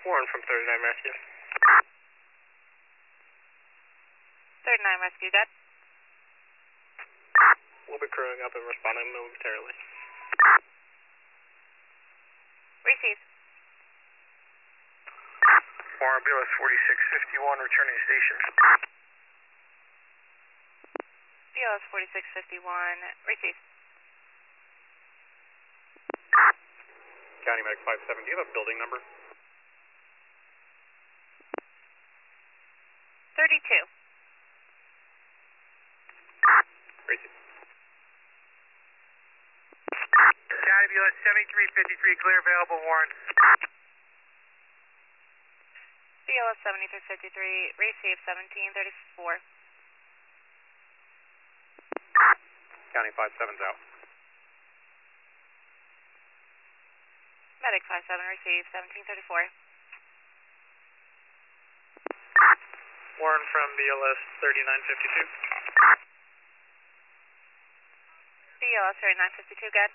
Warren from 39 Rescue. 39 Rescue, dead. We'll be crewing up and responding momentarily. Receive. Warren BLS 4651 returning to station. BLS 4651, receive. County Medic 57, do you have a building number? 32. Receive. County BLS 7353, clear available, Warren. BLS 7353, receive 1734. County 57's out. Medic 57, receive 1734. Warren from BLS 3952. BLS 3952, good.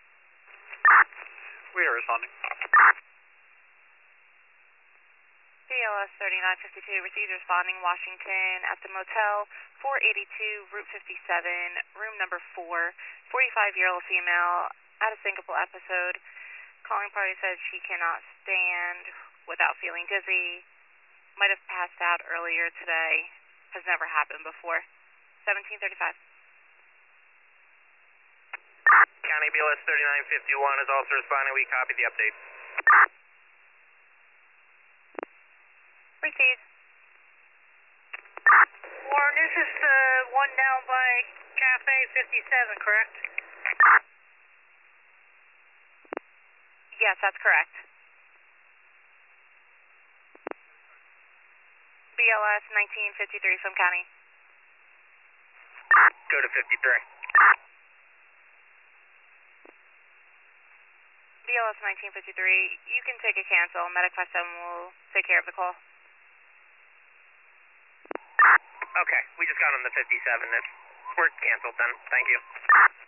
We are responding. BLS 3952, received responding Washington at the motel 482, Route 57, room number 4, 45-year-old female, had a syncopal episode. Calling party said she cannot stand without feeling dizzy. Might have passed out earlier today. Has never happened before. 1735. County BLS 3951 is also responding. We copy the update. Receive. Warren, this is the one down by Cafe 57, correct? Yes, that's correct. BLS 1953 from County. Go to 53. BLS 1953, you can take a cancel. Medic 57 will take care of the call. Okay, we just got on the 57. We're canceled then. Thank you.